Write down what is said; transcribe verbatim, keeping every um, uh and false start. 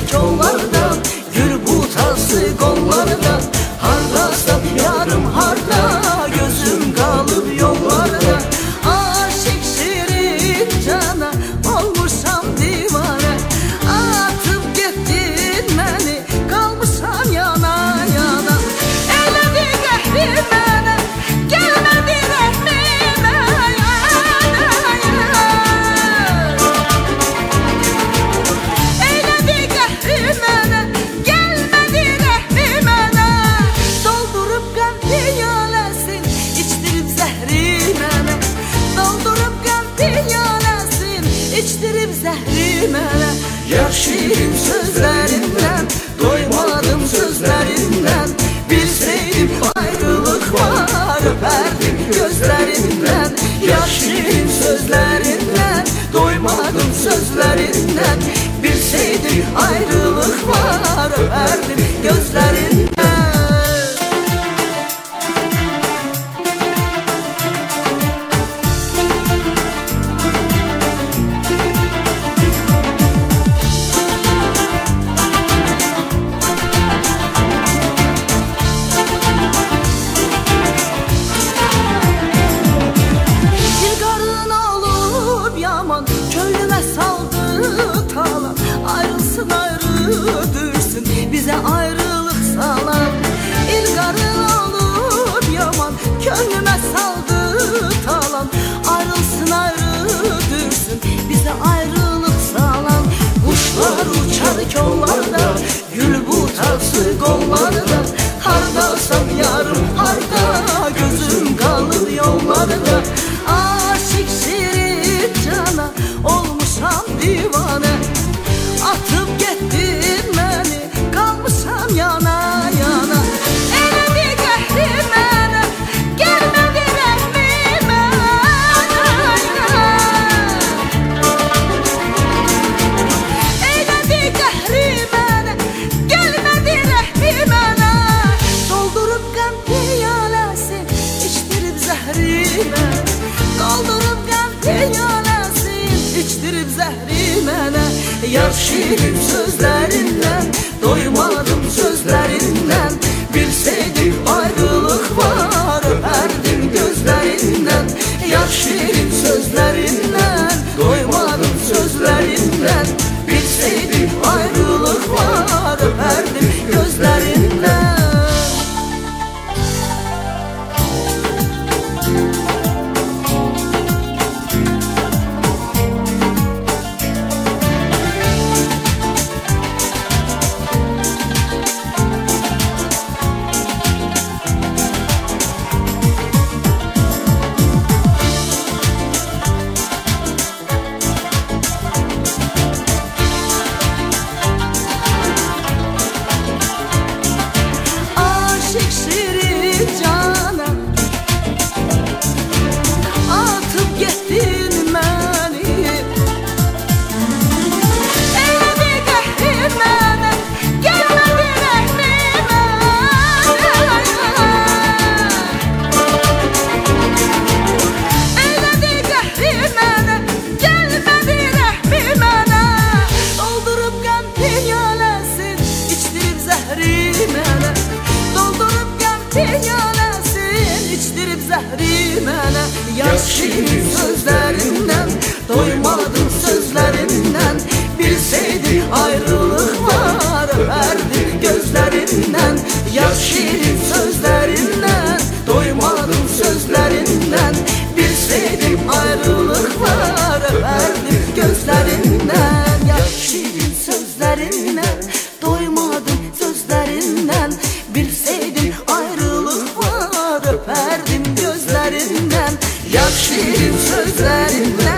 kollarda, gül butası kollarda. Hardasam yarım harda, gözüm kalır yollarda. Aşık şirin cana, olmuşam divane. Atıp gittin beni, kalmışam yana yana. Eledi qəhri mənə, gəlmədi rəhmimə. Eledi qəhri mənə, gəlmədi rəhmimə. Doldurup qəm piyaləsin, içdirib zəhri mənə. Doldurup qəm piyaləsin, içdirib zəhri mənə. Yar şirin sözlərindən, doymadım sözlərindən. Bilseydim ayrılık var, öperdim gözlerinden. Yar şirin sözlerinden, doymadım sözlerinden. Bilseydim ayrılık var, öperdim gözlerinden. Köylüme saldı talan, ayrılsın ayrı dürsün, bize ayrılık salan. İlgarın olup yaman, köylüme saldı talan, ayrılsın ayrı dürsün, bize ayrılık salan. Kuşlar uçar kollarda, gül butası kollarda. Hardasam yarım harda, gözüm kalır yollarda. Aşık şirin cana, olmuşam divane. Atıp gittin beni, kalmışam yana yana. Eledi qəhri mənə, gəlmədi rəhmimə. Eledi qəhri mənə, gəlmədi rəhmimə. Doldurup qəm piyaləsin, içdirib zəhri mənə. Doldurup qəm piyaləsin, içdirib zəhri mənə. Yar şirin sözlerinden, doymadım sözlerinden. Bilseydim ayrılık var, öperdim gözlerinden. Yar şirin sözlerinden, doymadım sözlerinden. Bilseydim ayrılık var, öperdim gözlerinden. Yar şirin sözlerinden, doymadım sözlerinden. Bilseydi ayrılık var, öperdim gözlerinden. Yar şirin sözlerinden, doymadım sözlerinden. Bilseydim ayrılık var, öperdim gözlerinden. Yar şirin sözlerinden, doymadım sözlerinden. Bilseydim ayrılık var, öperdim gözlerinden. Yar şirin sözlerinden,